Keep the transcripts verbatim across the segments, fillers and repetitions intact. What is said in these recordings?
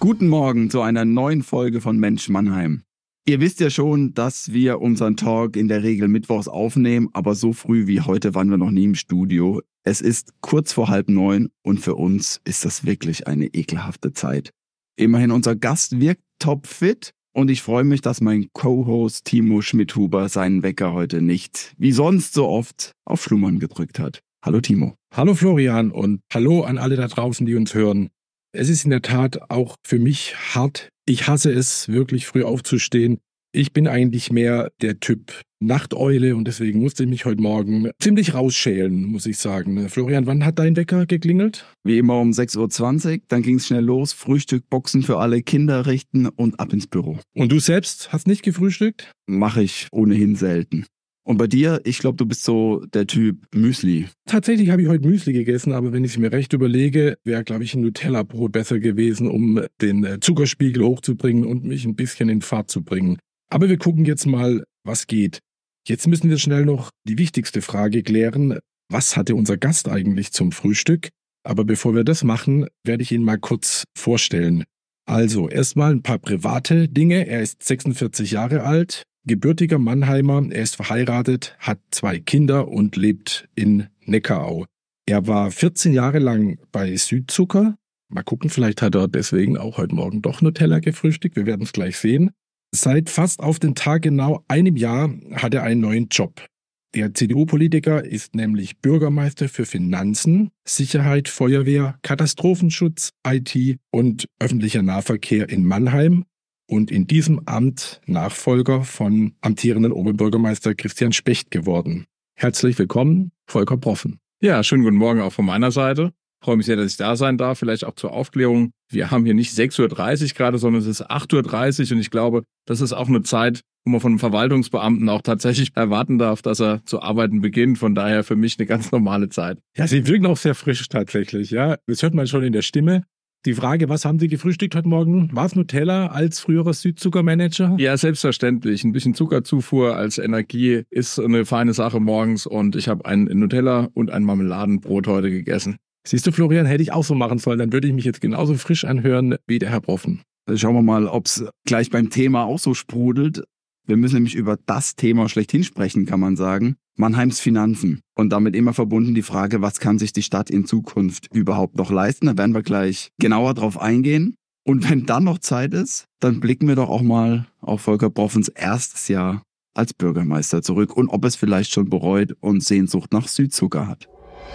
Guten Morgen zu einer neuen Folge von Mensch Mannheim. Ihr wisst ja schon, dass wir unseren Talk in der Regel mittwochs aufnehmen, aber so früh wie heute waren wir noch nie im Studio. Es ist kurz vor halb neun und für uns ist das wirklich eine ekelhafte Zeit. Immerhin unser Gast wirkt topfit und ich freue mich, dass mein Co-Host Timo Schmidhuber seinen Wecker heute nicht, wie sonst so oft, auf Schlummern gedrückt hat. Hallo Timo. Hallo Florian und hallo an alle da draußen, die uns hören. Es ist in der Tat auch für mich hart. Ich hasse es, wirklich früh aufzustehen. Ich bin eigentlich mehr der Typ Nachteule und deswegen musste ich mich heute Morgen ziemlich rausschälen, muss ich sagen. Florian, wann hat dein Wecker geklingelt? Wie immer um sechs Uhr zwanzig, dann ging es schnell los, Frühstück, Boxen für alle, Kinder richten und ab ins Büro. Und du selbst hast nicht gefrühstückt? Mache ich ohnehin selten. Und bei dir, ich glaube, du bist so der Typ Müsli. Tatsächlich habe ich heute Müsli gegessen, aber wenn ich es mir recht überlege, wäre, glaube ich, ein Nutella-Brot besser gewesen, um den Zuckerspiegel hochzubringen und mich ein bisschen in Fahrt zu bringen. Aber wir gucken jetzt mal, was geht. Jetzt müssen wir schnell noch die wichtigste Frage klären. Was hatte unser Gast eigentlich zum Frühstück? Aber bevor wir das machen, werde ich ihn mal kurz vorstellen. Also erstmal ein paar private Dinge. Er ist sechsundvierzig Jahre alt. Gebürtiger Mannheimer, er ist verheiratet, hat zwei Kinder und lebt in Neckarau. Er war vierzehn Jahre lang bei Südzucker. Mal gucken, vielleicht hat er deswegen auch heute Morgen doch Nutella gefrühstückt. Wir werden es gleich sehen. Seit fast auf den Tag genau einem Jahr hat er einen neuen Job. Der C D U-Politiker ist nämlich Bürgermeister für Finanzen, Sicherheit, Feuerwehr, Katastrophenschutz, I T und öffentlicher Nahverkehr in Mannheim. Und in diesem Amt Nachfolger von amtierenden Oberbürgermeister Christian Specht geworden. Herzlich willkommen, Volker Proffen. Ja, schönen guten Morgen auch von meiner Seite. Ich freue mich sehr, dass ich da sein darf. Vielleicht auch zur Aufklärung. Wir haben hier nicht sechs Uhr dreißig gerade, sondern es ist acht Uhr dreißig und ich glaube, das ist auch eine Zeit, wo man von einem Verwaltungsbeamten auch tatsächlich erwarten darf, dass er zu arbeiten beginnt. Von daher für mich eine ganz normale Zeit. Ja, Sie wirken auch sehr frisch tatsächlich. Ja, das hört man schon in der Stimme. Die Frage, was haben Sie gefrühstückt heute Morgen? War es Nutella als früherer Südzuckermanager? Ja, selbstverständlich. Ein bisschen Zuckerzufuhr als Energie ist eine feine Sache morgens und ich habe ein Nutella und ein Marmeladenbrot heute gegessen. Siehst du, Florian, hätte ich auch so machen sollen, dann würde ich mich jetzt genauso frisch anhören wie der Herr Proffen. Schauen wir mal, ob es gleich beim Thema auch so sprudelt. Wir müssen nämlich über das Thema schlechthin sprechen, kann man sagen. Mannheims Finanzen. Und damit immer verbunden die Frage, was kann sich die Stadt in Zukunft überhaupt noch leisten? Da werden wir gleich genauer drauf eingehen. Und wenn dann noch Zeit ist, dann blicken wir doch auch mal auf Volker Proffens erstes Jahr als Bürgermeister zurück und ob es vielleicht schon bereut und Sehnsucht nach Südzucker hat.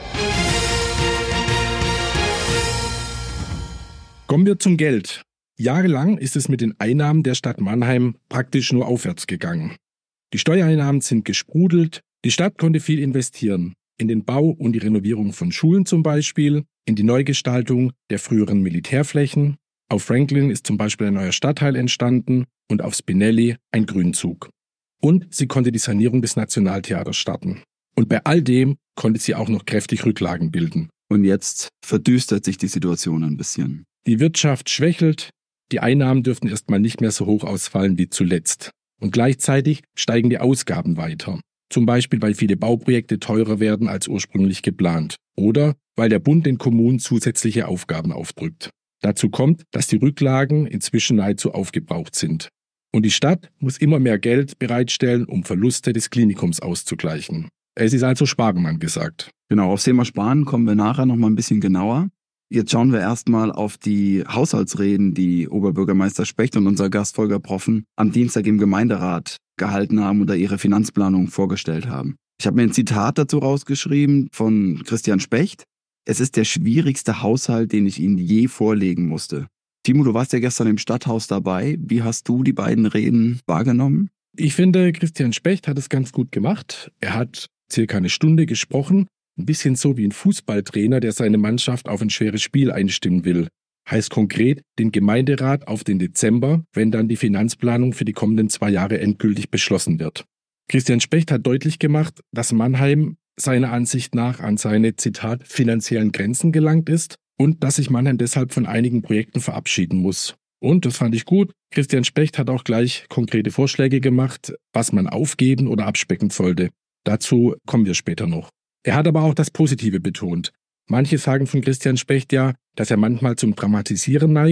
Kommen wir zum Geld. Jahrelang ist es mit den Einnahmen der Stadt Mannheim praktisch nur aufwärts gegangen. Die Steuereinnahmen sind gesprudelt, die Stadt konnte viel investieren, in den Bau und die Renovierung von Schulen zum Beispiel, in die Neugestaltung der früheren Militärflächen, auf Franklin ist zum Beispiel ein neuer Stadtteil entstanden und auf Spinelli ein Grünzug. Und sie konnte die Sanierung des Nationaltheaters starten. Und bei all dem konnte sie auch noch kräftig Rücklagen bilden. Und jetzt verdüstert sich die Situation ein bisschen. Die Wirtschaft schwächelt, die Einnahmen dürften erstmal nicht mehr so hoch ausfallen wie zuletzt. Und gleichzeitig steigen die Ausgaben weiter. Zum Beispiel, weil viele Bauprojekte teurer werden als ursprünglich geplant. Oder weil der Bund den Kommunen zusätzliche Aufgaben aufdrückt. Dazu kommt, dass die Rücklagen inzwischen nahezu aufgebraucht sind. Und die Stadt muss immer mehr Geld bereitstellen, um Verluste des Klinikums auszugleichen. Es ist also Sparen angesagt. Genau, aufs Thema Sparen kommen wir nachher noch mal ein bisschen genauer. Jetzt schauen wir erstmal auf die Haushaltsreden, die Oberbürgermeister Specht und unser Gast Volker Proffen am Dienstag im Gemeinderat gehalten haben oder ihre Finanzplanung vorgestellt haben. Ich habe mir ein Zitat dazu rausgeschrieben von Christian Specht. Es ist der schwierigste Haushalt, den ich Ihnen je vorlegen musste. Timo, du warst ja gestern im Stadthaus dabei. Wie hast du die beiden Reden wahrgenommen? Ich finde, Christian Specht hat es ganz gut gemacht. Er hat circa eine Stunde gesprochen. Ein bisschen so wie ein Fußballtrainer, der seine Mannschaft auf ein schweres Spiel einstimmen will. Heißt konkret den Gemeinderat auf den Dezember, wenn dann die Finanzplanung für die kommenden zwei Jahre endgültig beschlossen wird. Christian Specht hat deutlich gemacht, dass Mannheim seiner Ansicht nach an seine, Zitat, finanziellen Grenzen gelangt ist und dass sich Mannheim deshalb von einigen Projekten verabschieden muss. Und, das fand ich gut, Christian Specht hat auch gleich konkrete Vorschläge gemacht, was man aufgeben oder abspecken sollte. Dazu kommen wir später noch. Er hat aber auch das Positive betont. Manche sagen von Christian Specht ja, dass er manchmal zum Dramatisieren neigt.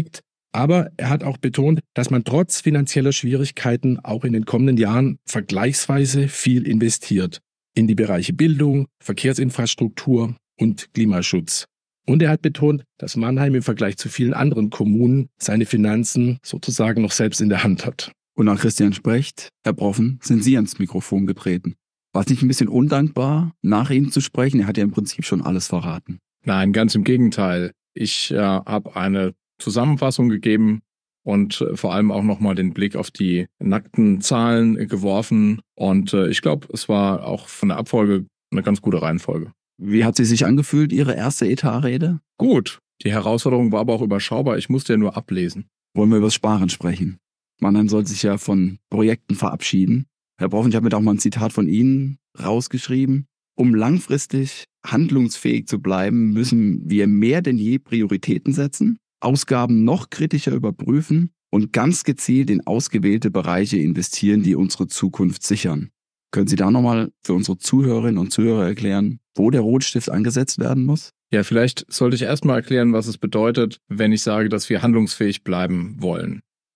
Aber er hat auch betont, dass man trotz finanzieller Schwierigkeiten auch in den kommenden Jahren vergleichsweise viel investiert in die Bereiche Bildung, Verkehrsinfrastruktur und Klimaschutz. Und er hat betont, dass Mannheim im Vergleich zu vielen anderen Kommunen seine Finanzen sozusagen noch selbst in der Hand hat. Und nach Christian Specht, Herr Broffen, sind Sie ans Mikrofon getreten. War es nicht ein bisschen undankbar, nach Ihnen zu sprechen? Er hat ja im Prinzip schon alles verraten. Nein, ganz im Gegenteil. Ich äh, habe eine Zusammenfassung gegeben und äh, vor allem auch nochmal den Blick auf die nackten Zahlen äh, geworfen. Und äh, ich glaube, es war auch von der Abfolge eine ganz gute Reihenfolge. Wie hat sie sich angefühlt, Ihre erste Etatrede? Gut. Die Herausforderung war aber auch überschaubar. Ich musste ja nur ablesen. Wollen wir über das Sparen sprechen? Mannheim soll sich ja von Projekten verabschieden. Herr Broffen, ich habe mir da auch mal ein Zitat von Ihnen rausgeschrieben. Um langfristig handlungsfähig zu bleiben, müssen wir mehr denn je Prioritäten setzen, Ausgaben noch kritischer überprüfen und ganz gezielt in ausgewählte Bereiche investieren, die unsere Zukunft sichern. Können Sie da nochmal für unsere Zuhörerinnen und Zuhörer erklären, wo der Rotstift angesetzt werden muss? Ja, vielleicht sollte ich erstmal erklären, was es bedeutet, wenn ich sage, dass wir handlungsfähig bleiben wollen.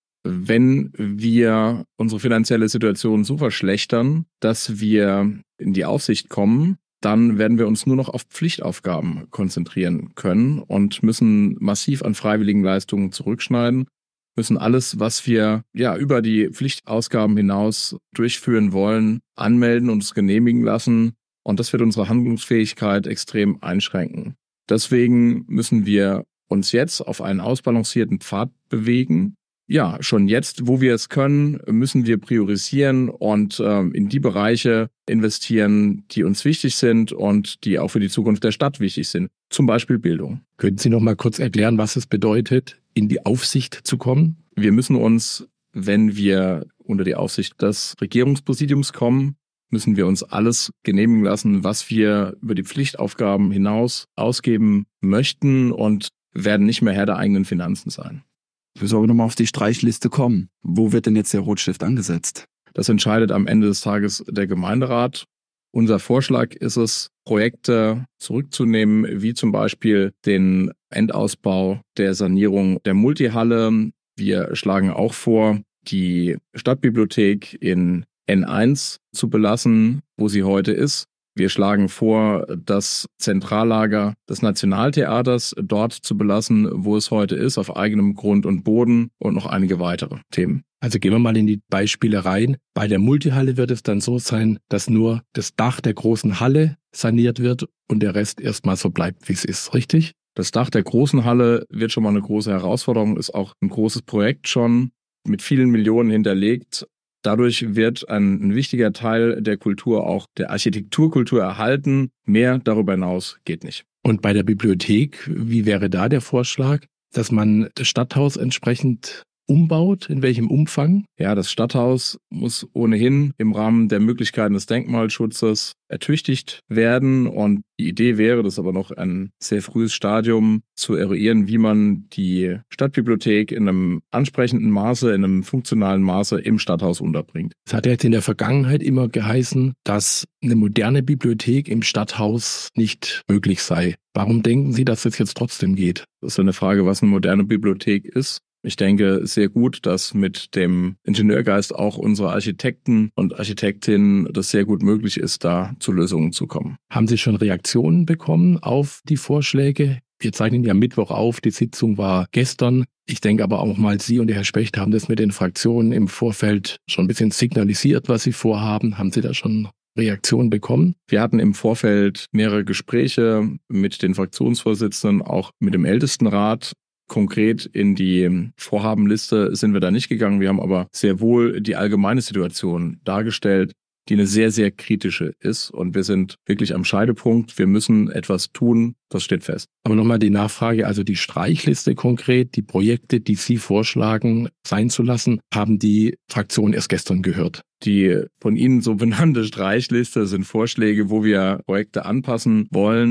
Wenn wir unsere finanzielle Situation so verschlechtern, dass wir in die Aufsicht kommen, dann werden wir uns nur noch auf Pflichtaufgaben konzentrieren können und müssen massiv an freiwilligen Leistungen zurückschneiden, müssen alles, was wir ja über die Pflichtausgaben hinaus durchführen wollen, anmelden und es genehmigen lassen. Und das wird unsere Handlungsfähigkeit extrem einschränken. Deswegen müssen wir uns jetzt auf einen ausbalancierten Pfad bewegen. Ja, schon jetzt, wo wir es können, müssen wir priorisieren und ähm, in die Bereiche investieren, die uns wichtig sind und die auch für die Zukunft der Stadt wichtig sind. Zum Beispiel Bildung. Könnten Sie noch mal kurz erklären, was es bedeutet, in die Aufsicht zu kommen? Wir müssen uns, wenn wir unter die Aufsicht des Regierungspräsidiums kommen, müssen wir uns alles genehmigen lassen, was wir über die Pflichtaufgaben hinaus ausgeben möchten und werden nicht mehr Herr der eigenen Finanzen sein. Ich muss aber nochmal auf die Streichliste kommen. Wo wird denn jetzt der Rotstift angesetzt? Das entscheidet am Ende des Tages der Gemeinderat. Unser Vorschlag ist es, Projekte zurückzunehmen, wie zum Beispiel den Endausbau der Sanierung der Multihalle. Wir schlagen auch vor, die Stadtbibliothek in N eins zu belassen, wo sie heute ist. Wir schlagen vor, das Zentrallager des Nationaltheaters dort zu belassen, wo es heute ist, auf eigenem Grund und Boden und noch einige weitere Themen. Also gehen wir mal in die Beispiele rein. Bei der Multihalle wird es dann so sein, dass nur das Dach der großen Halle saniert wird und der Rest erstmal so bleibt, wie es ist, richtig? Das Dach der großen Halle wird schon mal eine große Herausforderung, ist auch ein großes Projekt schon mit vielen Millionen hinterlegt. Dadurch wird ein, ein wichtiger Teil der Kultur, auch der Architekturkultur, erhalten. Mehr darüber hinaus geht nicht. Und bei der Bibliothek, wie wäre da der Vorschlag, dass man das Stadthaus entsprechend umbaut? In welchem Umfang? Ja, das Stadthaus muss ohnehin im Rahmen der Möglichkeiten des Denkmalschutzes ertüchtigt werden. Und die Idee wäre, das ist aber noch ein sehr frühes Stadium, zu eruieren, wie man die Stadtbibliothek in einem ansprechenden Maße, in einem funktionalen Maße im Stadthaus unterbringt. Es hat ja jetzt in der Vergangenheit immer geheißen, dass eine moderne Bibliothek im Stadthaus nicht möglich sei. Warum denken Sie, dass es jetzt trotzdem geht? Das ist eine Frage, was eine moderne Bibliothek ist. Ich denke sehr gut, dass mit dem Ingenieurgeist auch unsere Architekten und Architektinnen das sehr gut möglich ist, da zu Lösungen zu kommen. Haben Sie schon Reaktionen bekommen auf die Vorschläge? Wir zeichnen ja Mittwoch auf, die Sitzung war gestern. Ich denke aber auch mal, Sie und der Herr Specht haben das mit den Fraktionen im Vorfeld schon ein bisschen signalisiert, was Sie vorhaben. Haben Sie da schon Reaktionen bekommen? Wir hatten im Vorfeld mehrere Gespräche mit den Fraktionsvorsitzenden, auch mit dem Ältestenrat. Konkret in die Vorhabenliste sind wir da nicht gegangen. Wir haben aber sehr wohl die allgemeine Situation dargestellt, die eine sehr, sehr kritische ist. Und wir sind wirklich am Scheidepunkt. Wir müssen etwas tun. Das steht fest. Aber nochmal die Nachfrage, also die Streichliste konkret, die Projekte, die Sie vorschlagen, sein zu lassen, haben die Fraktionen erst gestern gehört. Die von Ihnen so benannte Streichliste sind Vorschläge, wo wir Projekte anpassen wollen.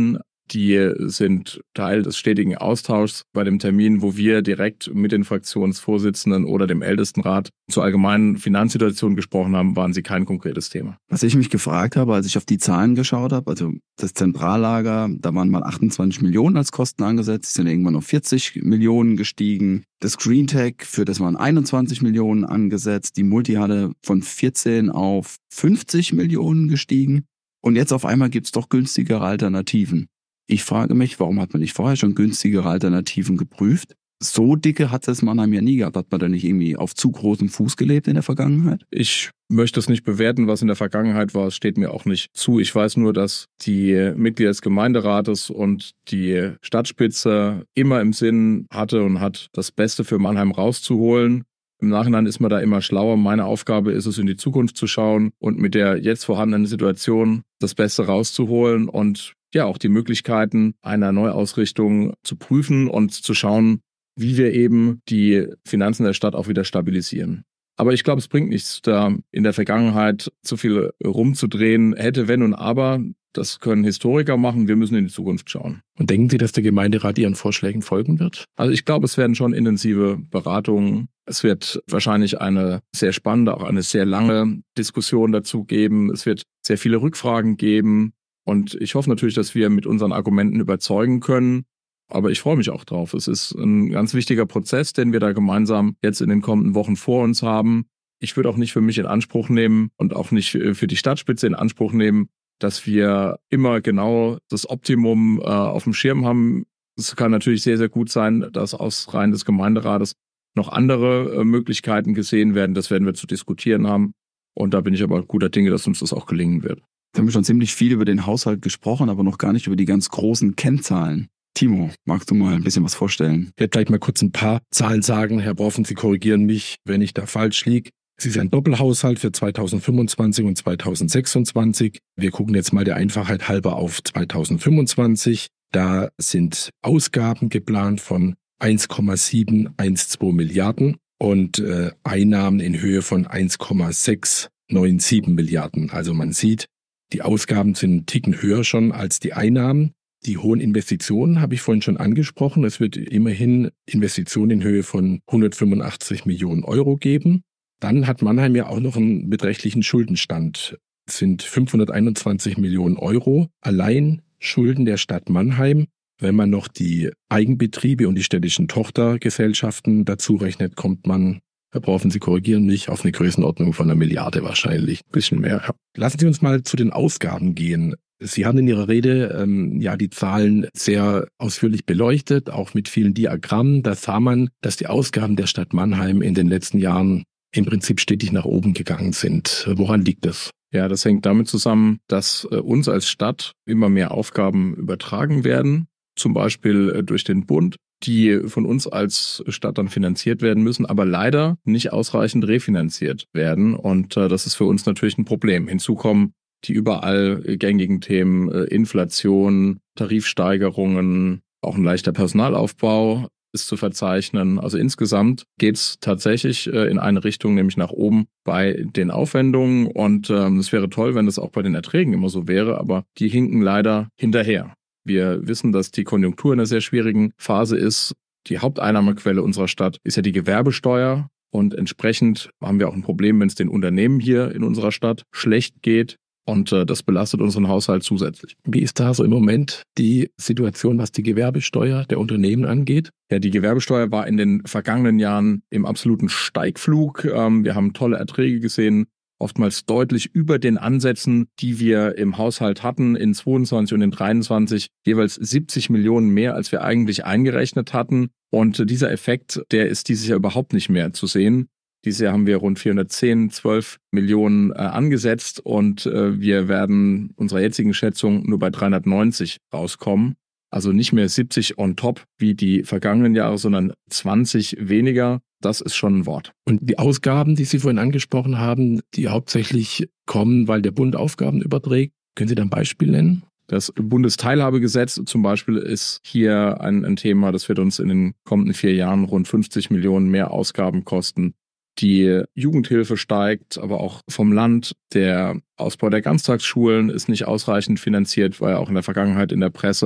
Die sind Teil des stetigen Austauschs. Bei dem Termin, wo wir direkt mit den Fraktionsvorsitzenden oder dem Ältestenrat zur allgemeinen Finanzsituation gesprochen haben, waren sie kein konkretes Thema. Was ich mich gefragt habe, als ich auf die Zahlen geschaut habe, also das Zentrallager, da waren mal achtundzwanzig Millionen als Kosten angesetzt, sind irgendwann auf vierzig Millionen gestiegen. Das GreenTech, für das waren einundzwanzig Millionen angesetzt. Die Multihalle von vierzehn auf fünfzig Millionen gestiegen. Und jetzt auf einmal gibt es doch günstigere Alternativen. Ich frage mich, warum hat man nicht vorher schon günstigere Alternativen geprüft? So dicke hat es Mannheim ja nie gehabt. Hat man da nicht irgendwie auf zu großem Fuß gelebt in der Vergangenheit? Ich möchte es nicht bewerten, was in der Vergangenheit war. Es steht mir auch nicht zu. Ich weiß nur, dass die Mitglieder des Gemeinderates und die Stadtspitze immer im Sinn hatte und hat, das Beste für Mannheim rauszuholen. Im Nachhinein ist man da immer schlauer. Meine Aufgabe ist es, in die Zukunft zu schauen und mit der jetzt vorhandenen Situation das Beste rauszuholen und ja auch die Möglichkeiten einer Neuausrichtung zu prüfen und zu schauen, wie wir eben die Finanzen der Stadt auch wieder stabilisieren. Aber ich glaube, es bringt nichts, da in der Vergangenheit zu viel rumzudrehen. Hätte, wenn und aber, das können Historiker machen. Wir müssen in die Zukunft schauen. Und denken Sie, dass der Gemeinderat Ihren Vorschlägen folgen wird? Also ich glaube, es werden schon intensive Beratungen. Es wird wahrscheinlich eine sehr spannende, auch eine sehr lange Diskussion dazu geben. Es wird sehr viele Rückfragen geben. Und ich hoffe natürlich, dass wir mit unseren Argumenten überzeugen können. Aber ich freue mich auch drauf. Es ist ein ganz wichtiger Prozess, den wir da gemeinsam jetzt in den kommenden Wochen vor uns haben. Ich würde auch nicht für mich in Anspruch nehmen und auch nicht für die Stadtspitze in Anspruch nehmen, dass wir immer genau das Optimum äh, auf dem Schirm haben. Es kann natürlich sehr, sehr gut sein, dass aus Reihen des Gemeinderates noch andere äh, Möglichkeiten gesehen werden. Das werden wir zu diskutieren haben. Und da bin ich aber guter Dinge, dass uns das auch gelingen wird. Jetzt haben wir schon ziemlich viel über den Haushalt gesprochen, aber noch gar nicht über die ganz großen Kennzahlen. Timo, magst du mal ein bisschen was vorstellen? Ich werde gleich mal kurz ein paar Zahlen sagen. Herr Broffen, Sie korrigieren mich, wenn ich da falsch liege. Es ist ein Doppelhaushalt für zweitausendfünfundzwanzig und zweitausendsechsundzwanzig. Wir gucken jetzt mal der Einfachheit halber auf zweitausendfünfundzwanzig. Da sind Ausgaben geplant von eins Komma sieben eins zwei Milliarden und äh, Einnahmen in Höhe von eins Komma sechs neun sieben Milliarden. Also man sieht, die Ausgaben sind einen Ticken höher schon als die Einnahmen. Die hohen Investitionen habe ich vorhin schon angesprochen. Es wird immerhin Investitionen in Höhe von hundertfünfundachtzig Millionen Euro geben. Dann hat Mannheim ja auch noch einen beträchtlichen Schuldenstand. Es sind fünfhunderteinundzwanzig Millionen Euro. Allein Schulden der Stadt Mannheim. Wenn man noch die Eigenbetriebe und die städtischen Tochtergesellschaften dazu rechnet, kommt man, Herr Broffen, Sie korrigieren mich, auf eine Größenordnung von einer Milliarde wahrscheinlich. Ein bisschen mehr. Ja. Lassen Sie uns mal zu den Ausgaben gehen. Sie haben in Ihrer Rede ähm, ja die Zahlen sehr ausführlich beleuchtet, auch mit vielen Diagrammen. Da sah man, dass die Ausgaben der Stadt Mannheim in den letzten Jahren im Prinzip stetig nach oben gegangen sind. Woran liegt das? Ja, das hängt damit zusammen, dass äh, uns als Stadt immer mehr Aufgaben übertragen werden, zum Beispiel äh, durch den Bund, die von uns als Stadt dann finanziert werden müssen, aber leider nicht ausreichend refinanziert werden. Und äh, das ist für uns natürlich ein Problem. Hinzu kommen die überall gängigen Themen, äh, Inflation, Tarifsteigerungen, auch ein leichter Personalaufbau ist zu verzeichnen. Also insgesamt geht es tatsächlich äh, in eine Richtung, nämlich nach oben bei den Aufwendungen. Und ähm, es wäre toll, wenn das auch bei den Erträgen immer so wäre, aber die hinken leider hinterher. Wir wissen, dass die Konjunktur in einer sehr schwierigen Phase ist. Die Haupteinnahmequelle unserer Stadt ist ja die Gewerbesteuer. Und entsprechend haben wir auch ein Problem, wenn es den Unternehmen hier in unserer Stadt schlecht geht. Und äh, das belastet unseren Haushalt zusätzlich. Wie ist da so im Moment die Situation, was die Gewerbesteuer der Unternehmen angeht? Ja, die Gewerbesteuer war in den vergangenen Jahren im absoluten Steigflug. Ähm, wir haben tolle Erträge gesehen, oftmals deutlich über den Ansätzen, die wir im Haushalt hatten in zweiundzwanzig und in dreiundzwanzig, jeweils siebzig Millionen mehr, als wir eigentlich eingerechnet hatten. Und äh, dieser Effekt, der ist dieses Jahr überhaupt nicht mehr zu sehen. Dieses Jahr haben wir rund vierhundertzehn, zwölf Millionen äh, angesetzt und äh, wir werden unserer jetzigen Schätzung nur bei dreihundertneunzig rauskommen. Also nicht mehr siebzig on top wie die vergangenen Jahre, sondern zwanzig weniger. Das ist schon ein Wort. Und die Ausgaben, die Sie vorhin angesprochen haben, die hauptsächlich kommen, weil der Bund Aufgaben überträgt, können Sie da ein Beispiel nennen? Das Bundesteilhabegesetz zum Beispiel ist hier ein, ein Thema, das wird uns in den kommenden vier Jahren rund fünfzig Millionen mehr Ausgaben kosten. Die Jugendhilfe steigt, aber auch vom Land. Der Ausbau der Ganztagsschulen ist nicht ausreichend finanziert, war ja auch in der Vergangenheit in der Presse.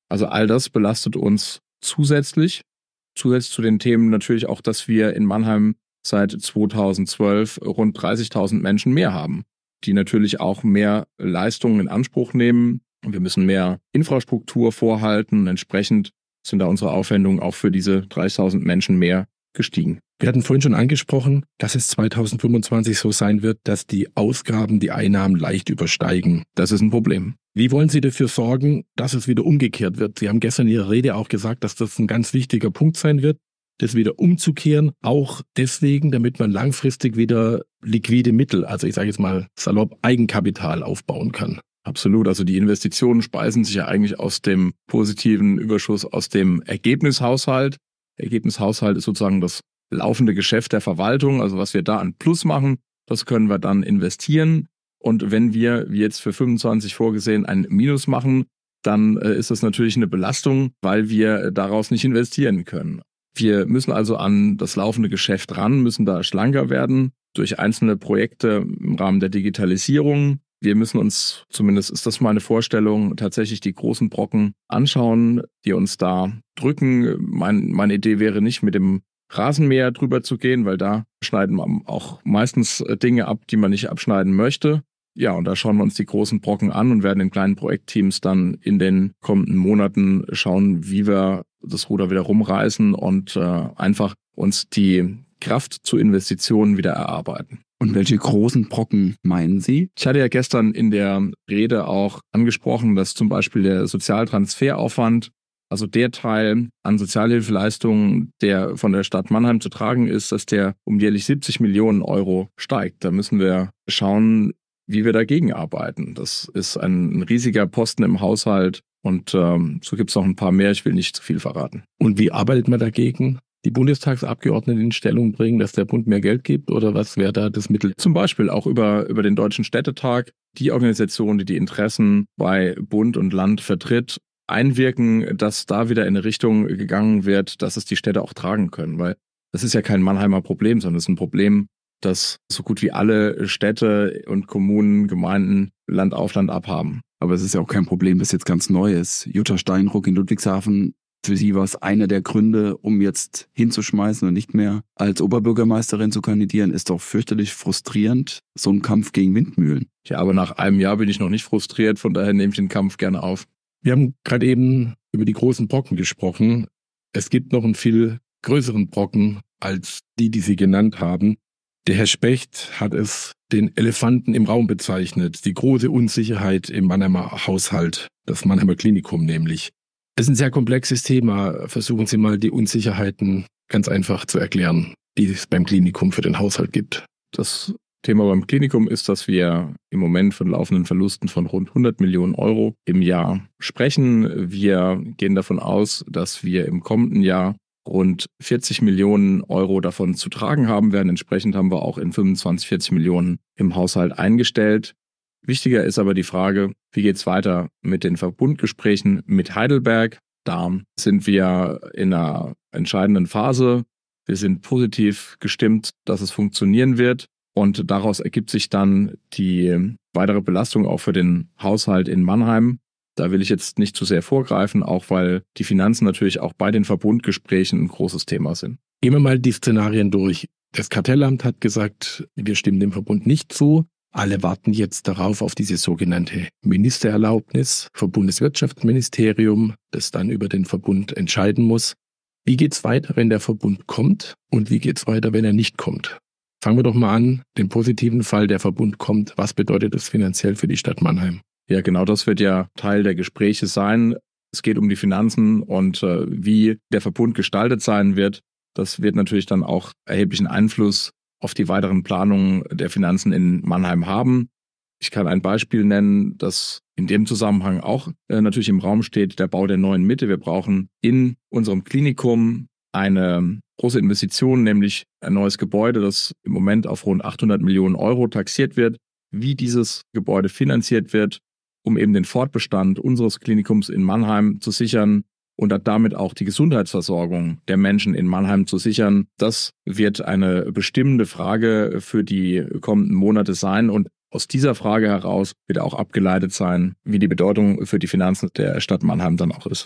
Also all das belastet uns zusätzlich. Zusätzlich zu den Themen natürlich auch, dass wir in Mannheim seit zweitausendzwölf rund dreißigtausend Menschen mehr haben, die natürlich auch mehr Leistungen in Anspruch nehmen. Wir müssen mehr Infrastruktur vorhalten. Entsprechend sind da unsere Aufwendungen auch für diese dreißigtausend Menschen mehr gestiegen. Wir hatten vorhin schon angesprochen, dass es zweitausendfünfundzwanzig so sein wird, dass die Ausgaben die Einnahmen leicht übersteigen. Das ist ein Problem. Wie wollen Sie dafür sorgen, dass es wieder umgekehrt wird? Sie haben gestern in Ihrer Rede auch gesagt, dass das ein ganz wichtiger Punkt sein wird, das wieder umzukehren. Auch deswegen, damit man langfristig wieder liquide Mittel, also ich sage jetzt mal salopp Eigenkapital aufbauen kann. Absolut. Also die Investitionen speisen sich ja eigentlich aus dem positiven Überschuss aus dem Ergebnishaushalt. Ergebnishaushalt ist sozusagen das laufende Geschäft der Verwaltung. Also was wir da an Plus machen, das können wir dann investieren. Und wenn wir, wie jetzt für fünfundzwanzig vorgesehen, ein Minus machen, dann äh, ist das natürlich eine Belastung, weil wir daraus nicht investieren können. Wir müssen also an das laufende Geschäft ran, müssen da schlanker werden durch einzelne Projekte im Rahmen der Digitalisierung. Wir müssen uns, zumindest ist das meine Vorstellung, tatsächlich die großen Brocken anschauen, die uns da drücken. Mein, meine Idee wäre nicht, mit dem Rasenmäher drüber zu gehen, weil da schneiden wir auch meistens Dinge ab, die man nicht abschneiden möchte. Ja, und da schauen wir uns die großen Brocken an und werden in kleinen Projektteams dann in den kommenden Monaten schauen, wie wir das Ruder wieder rumreißen und äh, einfach uns die Kraft zu Investitionen wieder erarbeiten. Und welche großen Brocken meinen Sie? Ich hatte ja gestern in der Rede auch angesprochen, dass zum Beispiel der Sozialtransferaufwand, also der Teil an Sozialhilfeleistungen, der von der Stadt Mannheim zu tragen ist, dass der um jährlich siebzig Millionen Euro steigt. Da müssen wir schauen, wie wir dagegen arbeiten. Das ist ein riesiger Posten im Haushalt und ähm, so gibt es noch ein paar mehr. Ich will nicht zu viel verraten. Und wie arbeitet man dagegen? Die Bundestagsabgeordneten in Stellung bringen, dass der Bund mehr Geld gibt, oder was wäre da das Mittel? Zum Beispiel auch über, über den Deutschen Städtetag, die Organisation, die die Interessen bei Bund und Land vertritt, einwirken, dass da wieder in eine Richtung gegangen wird, dass es die Städte auch tragen können. Weil das ist ja kein Mannheimer Problem, sondern es ist ein Problem, das so gut wie alle Städte und Kommunen, Gemeinden Land auf Land ab haben. Aber es ist ja auch kein Problem, das jetzt ganz neu ist. Jutta Steinruck in Ludwigshafen, für sie war es einer der Gründe, um jetzt hinzuschmeißen und nicht mehr als Oberbürgermeisterin zu kandidieren, ist doch fürchterlich frustrierend, so ein Kampf gegen Windmühlen. Ja, aber nach einem Jahr bin ich noch nicht frustriert, von daher nehme ich den Kampf gerne auf. Wir haben gerade eben über die großen Brocken gesprochen. Es gibt noch einen viel größeren Brocken als die, die Sie genannt haben. Der Herr Specht hat es den Elefanten im Raum bezeichnet, die große Unsicherheit im Mannheimer Haushalt, das Mannheimer Klinikum nämlich. Es ist ein sehr komplexes Thema. Versuchen Sie mal, die Unsicherheiten ganz einfach zu erklären, die es beim Klinikum für den Haushalt gibt. Das Thema beim Klinikum ist, dass wir im Moment von laufenden Verlusten von rund hundert Millionen Euro im Jahr sprechen. Wir gehen davon aus, dass wir im kommenden Jahr rund vierzig Millionen Euro davon zu tragen haben werden. Entsprechend haben wir auch in fünfundzwanzig, vierzig Millionen im Haushalt eingestellt. Wichtiger ist aber die Frage, wie geht es weiter mit den Verbundgesprächen mit Heidelberg? Da sind wir in einer entscheidenden Phase. Wir sind positiv gestimmt, dass es funktionieren wird. Und daraus ergibt sich dann die weitere Belastung auch für den Haushalt in Mannheim. Da will ich jetzt nicht zu sehr vorgreifen, auch weil die Finanzen natürlich auch bei den Verbundgesprächen ein großes Thema sind. Gehen wir mal die Szenarien durch. Das Kartellamt hat gesagt, wir stimmen dem Verbund nicht zu. Alle warten jetzt darauf, auf diese sogenannte Ministererlaubnis vom Bundeswirtschaftsministerium, das dann über den Verbund entscheiden muss. Wie geht's weiter, wenn der Verbund kommt, und wie geht's weiter, wenn er nicht kommt? Fangen wir doch mal an, den positiven Fall, der Verbund kommt. Was bedeutet das finanziell für die Stadt Mannheim? Ja, genau, das wird ja Teil der Gespräche sein. Es geht um die Finanzen und äh, wie der Verbund gestaltet sein wird. Das wird natürlich dann auch erheblichen Einfluss auf die weiteren Planungen der Finanzen in Mannheim haben. Ich kann ein Beispiel nennen, das in dem Zusammenhang auch äh, natürlich im Raum steht, der Bau der neuen Mitte. Wir brauchen in unserem Klinikum eine große Investition, nämlich ein neues Gebäude, das im Moment auf rund achthundert Millionen Euro taxiert wird. Wie dieses Gebäude finanziert wird, um eben den Fortbestand unseres Klinikums in Mannheim zu sichern und damit auch die Gesundheitsversorgung der Menschen in Mannheim zu sichern. Das wird eine bestimmende Frage für die kommenden Monate sein. Und aus dieser Frage heraus wird auch abgeleitet sein, wie die Bedeutung für die Finanzen der Stadt Mannheim dann auch ist.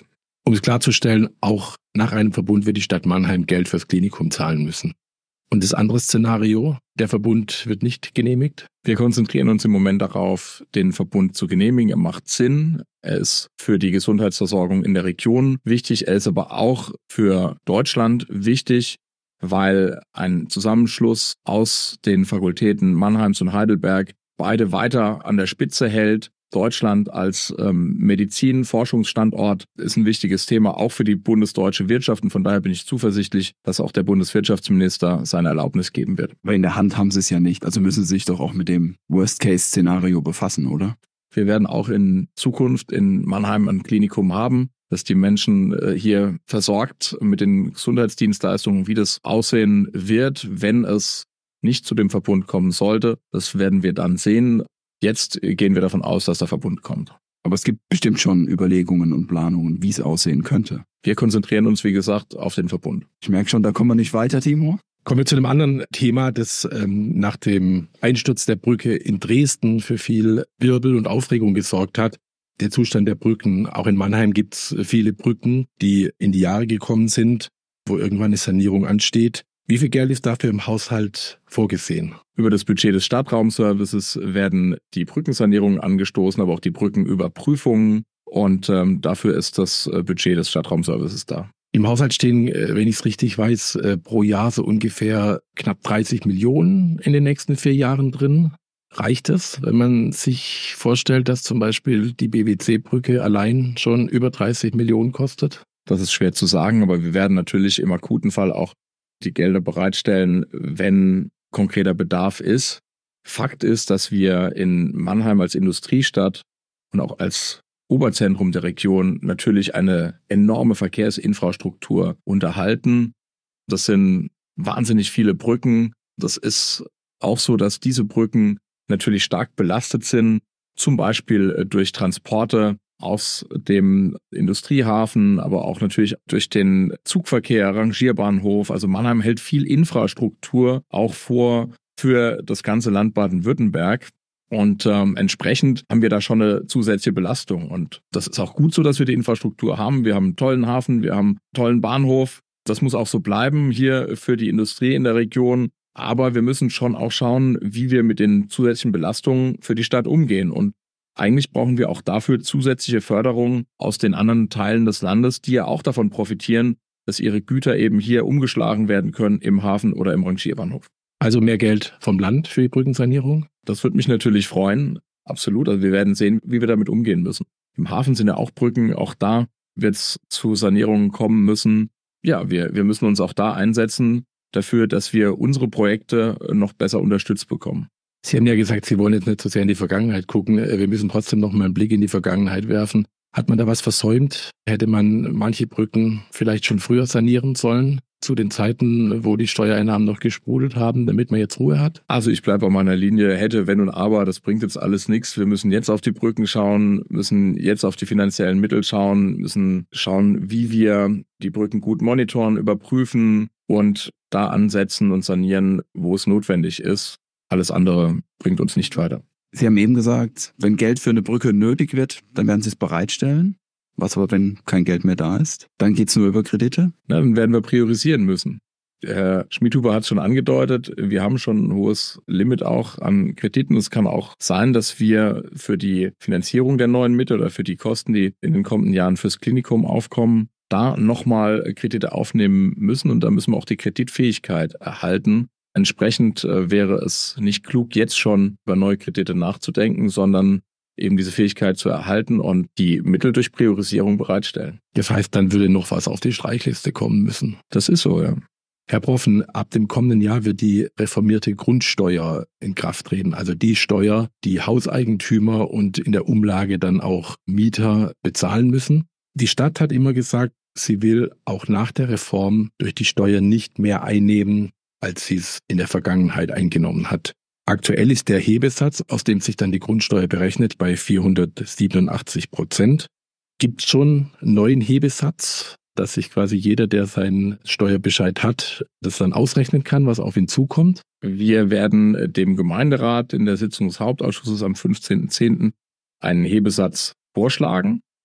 Um es klarzustellen, auch nach einem Verbund wird die Stadt Mannheim Geld fürs Klinikum zahlen müssen. Und das andere Szenario, der Verbund wird nicht genehmigt? Wir konzentrieren uns im Moment darauf, den Verbund zu genehmigen. Er macht Sinn. Er ist für die Gesundheitsversorgung in der Region wichtig. Er ist aber auch für Deutschland wichtig, weil ein Zusammenschluss aus den Fakultäten Mannheims und Heidelberg beide weiter an der Spitze hält. Deutschland als ähm, Medizin-Forschungsstandort ist ein wichtiges Thema, auch für die bundesdeutsche Wirtschaft. Und von daher bin ich zuversichtlich, dass auch der Bundeswirtschaftsminister seine Erlaubnis geben wird. Aber in der Hand haben sie es ja nicht. Also müssen sie sich doch auch mit dem Worst-Case-Szenario befassen, oder? Wir werden auch in Zukunft in Mannheim ein Klinikum haben, dass die Menschen äh, hier versorgt mit den Gesundheitsdienstleistungen, wie das aussehen wird, wenn es nicht zu dem Verbund kommen sollte. Das werden wir dann sehen. Jetzt gehen wir davon aus, dass der Verbund kommt. Aber es gibt bestimmt schon Überlegungen und Planungen, wie es aussehen könnte. Wir konzentrieren uns, wie gesagt, auf den Verbund. Ich merke schon, da kommen wir nicht weiter, Timo. Kommen wir zu einem anderen Thema, das ähm, nach dem Einsturz der Brücke in Dresden für viel Wirbel und Aufregung gesorgt hat. Der Zustand der Brücken. Auch in Mannheim gibt es viele Brücken, die in die Jahre gekommen sind, wo irgendwann eine Sanierung ansteht. Wie viel Geld ist dafür im Haushalt vorgesehen? Über das Budget des Stadtraumservices werden die Brückensanierungen angestoßen, aber auch die Brückenüberprüfungen. Und ähm, dafür ist das Budget des Stadtraumservices da. Im Haushalt stehen, wenn ich es richtig weiß, pro Jahr so ungefähr knapp dreißig Millionen in den nächsten vier Jahren drin. Reicht es, wenn man sich vorstellt, dass zum Beispiel die B W C-Brücke allein schon über dreißig Millionen kostet? Das ist schwer zu sagen, aber wir werden natürlich im akuten Fall auch die Gelder bereitstellen, wenn konkreter Bedarf ist. Fakt ist, dass wir in Mannheim als Industriestadt und auch als Oberzentrum der Region natürlich eine enorme Verkehrsinfrastruktur unterhalten. Das sind wahnsinnig viele Brücken. Das ist auch so, dass diese Brücken natürlich stark belastet sind, zum Beispiel durch Transporte aus dem Industriehafen, aber auch natürlich durch den Zugverkehr, Rangierbahnhof. Also Mannheim hält viel Infrastruktur auch vor für das ganze Land Baden-Württemberg. Und ähm, entsprechend haben wir da schon eine zusätzliche Belastung. Und das ist auch gut so, dass wir die Infrastruktur haben. Wir haben einen tollen Hafen, wir haben einen tollen Bahnhof. Das muss auch so bleiben hier für die Industrie in der Region. Aber wir müssen schon auch schauen, wie wir mit den zusätzlichen Belastungen für die Stadt umgehen. Und eigentlich brauchen wir auch dafür zusätzliche Förderung aus den anderen Teilen des Landes, die ja auch davon profitieren, dass ihre Güter eben hier umgeschlagen werden können im Hafen oder im Rangierbahnhof. Also mehr Geld vom Land für die Brückensanierung? Das würde mich natürlich freuen. Absolut. Also wir werden sehen, wie wir damit umgehen müssen. Im Hafen sind ja auch Brücken. Auch da wird es zu Sanierungen kommen müssen. Ja, wir, wir müssen uns auch da einsetzen dafür, dass wir unsere Projekte noch besser unterstützt bekommen. Sie haben ja gesagt, Sie wollen jetzt nicht so sehr in die Vergangenheit gucken. Wir müssen trotzdem noch mal einen Blick in die Vergangenheit werfen. Hat man da was versäumt? Hätte man manche Brücken vielleicht schon früher sanieren sollen, zu den Zeiten, wo die Steuereinnahmen noch gesprudelt haben, damit man jetzt Ruhe hat? Also ich bleibe auf meiner Linie, hätte, wenn und aber, das bringt jetzt alles nichts. Wir müssen jetzt auf die Brücken schauen, müssen jetzt auf die finanziellen Mittel schauen, müssen schauen, wie wir die Brücken gut monitoren, überprüfen und da ansetzen und sanieren, wo es notwendig ist. Alles andere bringt uns nicht weiter. Sie haben eben gesagt, wenn Geld für eine Brücke nötig wird, dann werden Sie es bereitstellen. Was aber, wenn kein Geld mehr da ist? Dann geht es nur über Kredite? Na, dann werden wir priorisieren müssen. Herr Schmidhuber hat es schon angedeutet, wir haben schon ein hohes Limit auch an Krediten. Es kann auch sein, dass wir für die Finanzierung der neuen Mittel oder für die Kosten, die in den kommenden Jahren fürs Klinikum aufkommen, da nochmal Kredite aufnehmen müssen. Und da müssen wir auch die Kreditfähigkeit erhalten. Entsprechend äh, wäre es nicht klug, jetzt schon über neue Kredite nachzudenken, sondern eben diese Fähigkeit zu erhalten und die Mittel durch Priorisierung bereitstellen. Das heißt, dann würde noch was auf die Streichliste kommen müssen. Das ist so, ja. Herr Proffen, ab dem kommenden Jahr wird die reformierte Grundsteuer in Kraft treten. Also die Steuer, die Hauseigentümer und in der Umlage dann auch Mieter bezahlen müssen. Die Stadt hat immer gesagt, sie will auch nach der Reform durch die Steuer nicht mehr einnehmen, als sie es in der Vergangenheit eingenommen hat. Aktuell ist der Hebesatz, aus dem sich dann die Grundsteuer berechnet, bei vierhundertsiebenundachtzig Prozent. Gibt es schon einen neuen Hebesatz, dass sich quasi jeder, der seinen Steuerbescheid hat, das dann ausrechnen kann, was auf ihn zukommt? Wir werden dem Gemeinderat in der Sitzung des Hauptausschusses am fünfzehnten zehnten einen Hebesatz vorschlagen.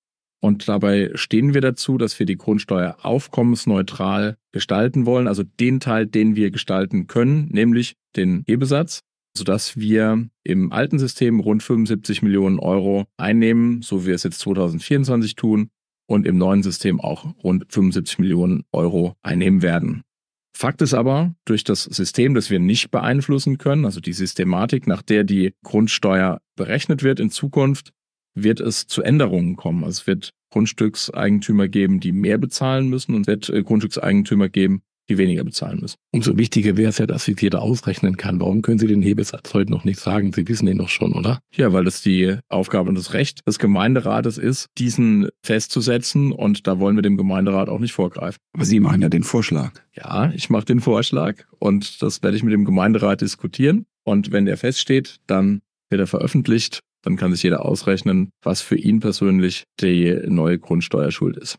Und dabei stehen wir dazu, dass wir die Grundsteuer aufkommensneutral gestalten wollen, also den Teil, den wir gestalten können, nämlich den Hebesatz, sodass wir im alten System rund fünfundsiebzig Millionen Euro einnehmen, so wie wir es jetzt zwanzig vierundzwanzig tun, und im neuen System auch rund fünfundsiebzig Millionen Euro einnehmen werden. Fakt ist aber, durch das System, das wir nicht beeinflussen können, also die Systematik, nach der die Grundsteuer berechnet wird in Zukunft, wird es zu Änderungen kommen. Also es wird Grundstückseigentümer geben, die mehr bezahlen müssen, und es wird Grundstückseigentümer geben, die weniger bezahlen müssen. Umso wichtiger wäre es ja, dass sich jeder ausrechnen kann. Warum können Sie den Hebesatz heute noch nicht sagen? Sie wissen den doch schon, oder? Ja, weil das die Aufgabe und das Recht des Gemeinderates ist, diesen festzusetzen, und da wollen wir dem Gemeinderat auch nicht vorgreifen. Aber Sie machen ja den Vorschlag. Ja, ich mache den Vorschlag, und das werde ich mit dem Gemeinderat diskutieren, und wenn der feststeht, dann wird er veröffentlicht. Dann kann sich jeder ausrechnen, was für ihn persönlich die neue Grundsteuerschuld ist.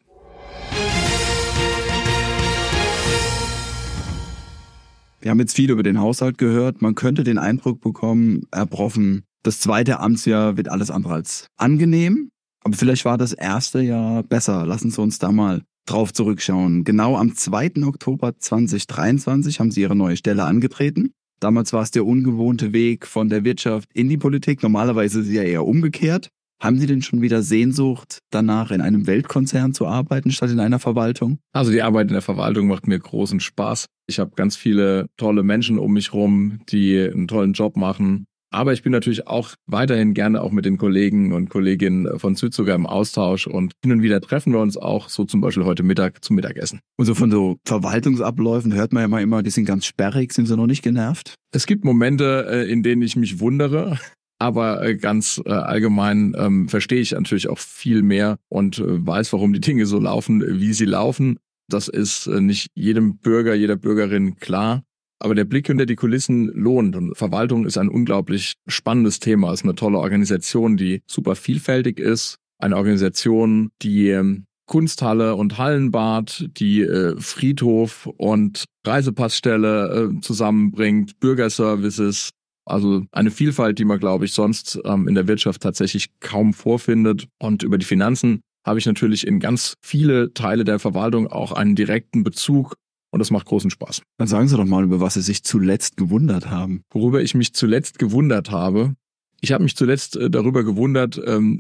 Wir haben jetzt viel über den Haushalt gehört. Man könnte den Eindruck bekommen, Herr Broffen, das zweite Amtsjahr wird alles andere als angenehm. Aber vielleicht war das erste Jahr besser. Lassen Sie uns da mal drauf zurückschauen. Genau am zweiten Oktober zweitausenddreiundzwanzig haben Sie Ihre neue Stelle angetreten. Damals war es der ungewohnte Weg von der Wirtschaft in die Politik. Normalerweise ist es ja eher umgekehrt. Haben Sie denn schon wieder Sehnsucht danach, in einem Weltkonzern zu arbeiten, statt in einer Verwaltung? Also die Arbeit in der Verwaltung macht mir großen Spaß. Ich habe ganz viele tolle Menschen um mich rum, die einen tollen Job machen. Aber ich bin natürlich auch weiterhin gerne auch mit den Kollegen und Kolleginnen von Südzucker im Austausch, und hin und wieder treffen wir uns auch, so zum Beispiel heute Mittag zum Mittagessen. Und so von so Verwaltungsabläufen hört man ja mal immer, die sind ganz sperrig. Sind Sie noch nicht genervt? Es gibt Momente, in denen ich mich wundere, aber ganz allgemein ähm, verstehe ich natürlich auch viel mehr und äh, weiß, warum die Dinge so laufen, wie sie laufen. Das ist äh, nicht jedem Bürger, jeder Bürgerin klar. Aber der Blick hinter die Kulissen lohnt, und Verwaltung ist ein unglaublich spannendes Thema. Es ist eine tolle Organisation, die super vielfältig ist. Eine Organisation, die ähm, Kunsthalle und Hallenbad, die äh, Friedhof und Reisepassstelle äh, zusammenbringt, Bürgerservices. Also eine Vielfalt, die man, glaube ich, sonst ähm, in der Wirtschaft tatsächlich kaum vorfindet. Und über die Finanzen habe ich natürlich in ganz viele Teile der Verwaltung auch einen direkten Bezug. Und das macht großen Spaß. Dann sagen Sie doch mal, über was Sie sich zuletzt gewundert haben. Worüber ich mich zuletzt gewundert habe? Ich habe mich zuletzt darüber gewundert,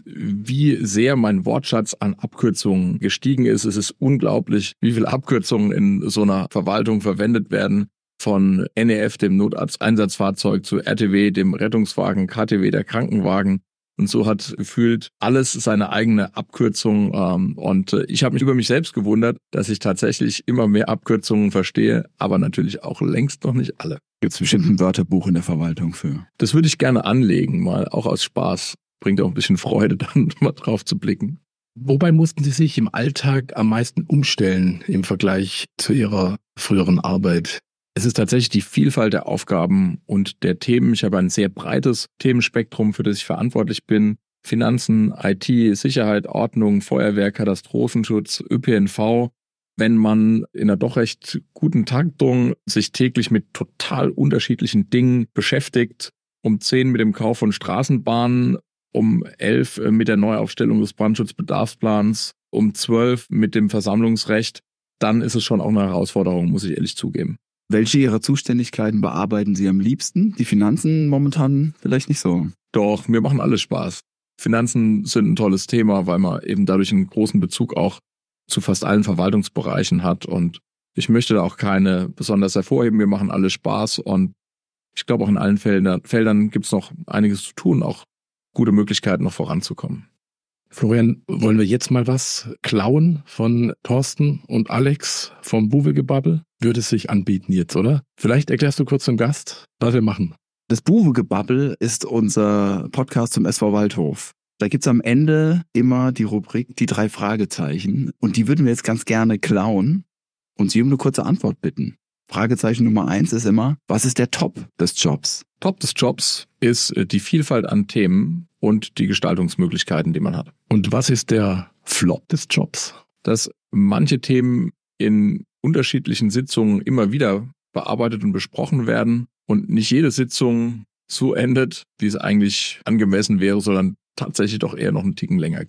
wie sehr mein Wortschatz an Abkürzungen gestiegen ist. Es ist unglaublich, wie viele Abkürzungen in so einer Verwaltung verwendet werden. Von N E F, dem Notarzteinsatzfahrzeug, zu R T W, dem Rettungswagen, K T W, der Krankenwagen. Und so hat gefühlt alles seine eigene Abkürzung. Ähm, und äh, ich habe mich über mich selbst gewundert, dass ich tatsächlich immer mehr Abkürzungen verstehe, aber natürlich auch längst noch nicht alle. Gibt es bestimmt ein Wörterbuch in der Verwaltung für? Das würde ich gerne anlegen, mal auch aus Spaß. Bringt auch ein bisschen Freude, dann mal drauf zu blicken. Wobei mussten Sie sich im Alltag am meisten umstellen im Vergleich zu Ihrer früheren Arbeit? Es ist tatsächlich die Vielfalt der Aufgaben und der Themen. Ich habe ein sehr breites Themenspektrum, für das ich verantwortlich bin. Finanzen, I T, Sicherheit, Ordnung, Feuerwehr, Katastrophenschutz, Ö P N V. Wenn man in einer doch recht guten Taktung sich täglich mit total unterschiedlichen Dingen beschäftigt, um zehn mit dem Kauf von Straßenbahnen, um elf mit der Neuaufstellung des Brandschutzbedarfsplans, um zwölf mit dem Versammlungsrecht, dann ist es schon auch eine Herausforderung, muss ich ehrlich zugeben. Welche Ihrer Zuständigkeiten bearbeiten Sie am liebsten? Die Finanzen momentan vielleicht nicht so. Doch, mir machen alle Spaß. Finanzen sind ein tolles Thema, weil man eben dadurch einen großen Bezug auch zu fast allen Verwaltungsbereichen hat. Und ich möchte da auch keine besonders hervorheben. Mir machen alle Spaß. Und ich glaube, auch in allen Feldern, Feldern gibt es noch einiges zu tun, auch gute Möglichkeiten, noch voranzukommen. Florian, wollen wir jetzt mal was klauen von Thorsten und Alex vom Buwegebabbel? Würde es sich anbieten jetzt, oder? Vielleicht erklärst du kurz dem Gast, was wir machen. Das Buwegebabbel ist unser Podcast zum S V Waldhof. Da gibt's am Ende immer die Rubrik, die drei Fragezeichen. Und die würden wir jetzt ganz gerne klauen und Sie um eine kurze Antwort bitten. Fragezeichen Nummer eins ist immer, was ist der Top des Jobs? Top des Jobs ist die Vielfalt an Themen und die Gestaltungsmöglichkeiten, die man hat. Und was ist der Flop des Jobs? Dass manche Themen in unterschiedlichen Sitzungen immer wieder bearbeitet und besprochen werden und nicht jede Sitzung so endet, wie es eigentlich angemessen wäre, sondern tatsächlich doch eher noch einen Ticken länger geht.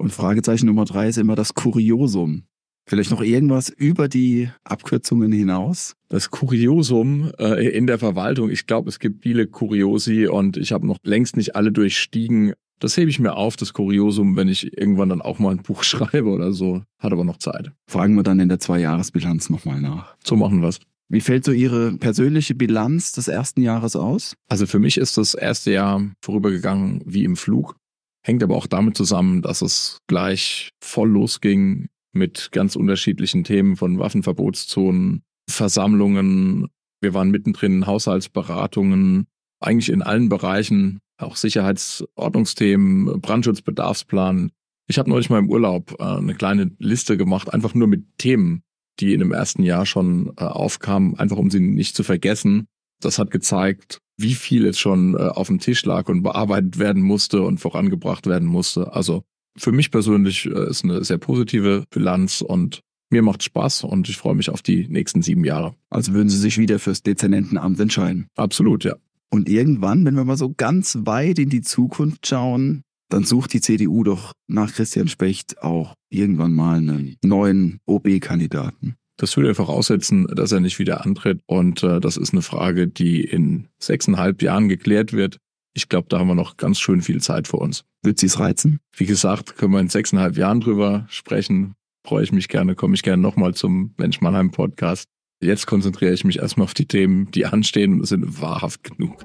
Und Fragezeichen Nummer drei ist immer das Kuriosum. Vielleicht noch irgendwas über die Abkürzungen hinaus? Das Kuriosum äh, in der Verwaltung. Ich glaube, es gibt viele Kuriosi und ich habe noch längst nicht alle durchstiegen. Das hebe ich mir auf, das Kuriosum, wenn ich irgendwann dann auch mal ein Buch schreibe oder so. Hat aber noch Zeit. Fragen wir dann in der Zwei-Jahres-Bilanz nochmal nach. So machen wir es. Wie fällt so Ihre persönliche Bilanz des ersten Jahres aus? Also für mich ist das erste Jahr vorübergegangen wie im Flug. Hängt aber auch damit zusammen, dass es gleich voll losging mit ganz unterschiedlichen Themen von Waffenverbotszonen, Versammlungen. Wir waren mittendrin in Haushaltsberatungen, eigentlich in allen Bereichen, auch Sicherheitsordnungsthemen, Brandschutzbedarfsplan. Ich habe neulich mal im Urlaub äh, eine kleine Liste gemacht, einfach nur mit Themen, die in dem ersten Jahr schon äh, aufkamen, einfach um sie nicht zu vergessen. Das hat gezeigt, wie viel jetzt schon äh, auf dem Tisch lag und bearbeitet werden musste und vorangebracht werden musste. Also für mich persönlich äh, ist eine sehr positive Bilanz und mir macht Spaß und ich freue mich auf die nächsten sieben Jahre. Also würden Sie sich wieder fürs Dezernentenamt entscheiden? Absolut, ja. Und irgendwann, wenn wir mal so ganz weit in die Zukunft schauen, dann sucht die C D U doch nach Christian Specht auch irgendwann mal einen neuen O B-Kandidaten. Das würde voraussetzen, dass er nicht wieder antritt und äh, das ist eine Frage, die in sechseinhalb Jahren geklärt wird. Ich glaube, da haben wir noch ganz schön viel Zeit vor uns. Wird Sie es reizen? Wie gesagt, können wir in sechseinhalb Jahren drüber sprechen. Freue ich mich gerne, komme ich gerne nochmal zum Mensch Mannheim Podcast. Jetzt konzentriere ich mich erstmal auf die Themen, die anstehen und es sind wahrhaft genug.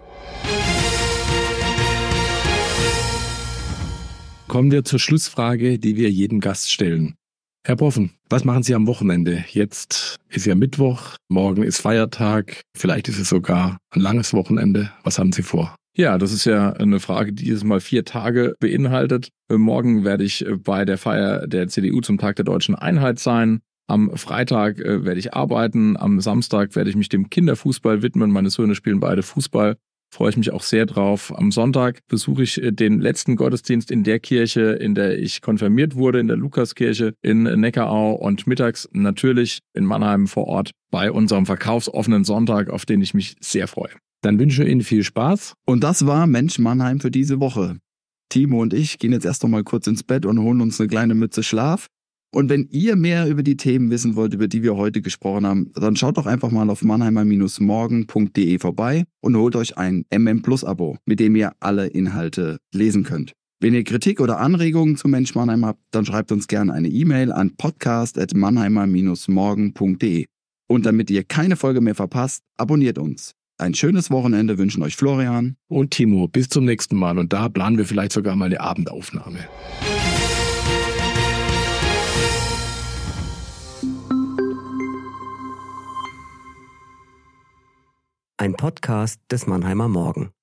Kommen wir zur Schlussfrage, die wir jedem Gast stellen. Herr Broffen, was machen Sie am Wochenende? Jetzt ist ja Mittwoch, morgen ist Feiertag, vielleicht ist es sogar ein langes Wochenende. Was haben Sie vor? Ja, das ist ja eine Frage, die dieses Mal vier Tage beinhaltet. Morgen werde ich bei der Feier der C D U zum Tag der Deutschen Einheit sein. Am Freitag werde ich arbeiten. Am Samstag werde ich mich dem Kinderfußball widmen. Meine Söhne spielen beide Fußball. Freue ich mich auch sehr drauf. Am Sonntag besuche ich den letzten Gottesdienst in der Kirche, in der ich konfirmiert wurde, in der Lukaskirche in Neckarau und mittags natürlich in Mannheim vor Ort bei unserem verkaufsoffenen Sonntag, auf den ich mich sehr freue. Dann wünsche ich Ihnen viel Spaß. Und das war Mensch Mannheim für diese Woche. Timo und ich gehen jetzt erst noch mal kurz ins Bett und holen uns eine kleine Mütze Schlaf. Und wenn ihr mehr über die Themen wissen wollt, über die wir heute gesprochen haben, dann schaut doch einfach mal auf mannheimer morgen punkt de vorbei und holt euch ein M M Plus Abo, mit dem ihr alle Inhalte lesen könnt. Wenn ihr Kritik oder Anregungen zu Mensch Mannheim habt, dann schreibt uns gerne eine E-Mail an podcast at mannheimer morgen punkt de. Und damit ihr keine Folge mehr verpasst, abonniert uns. Ein schönes Wochenende wünschen euch Florian und Timo. Bis zum nächsten Mal. Und da planen wir vielleicht sogar mal eine Abendaufnahme. Ein Podcast des Mannheimer Morgen.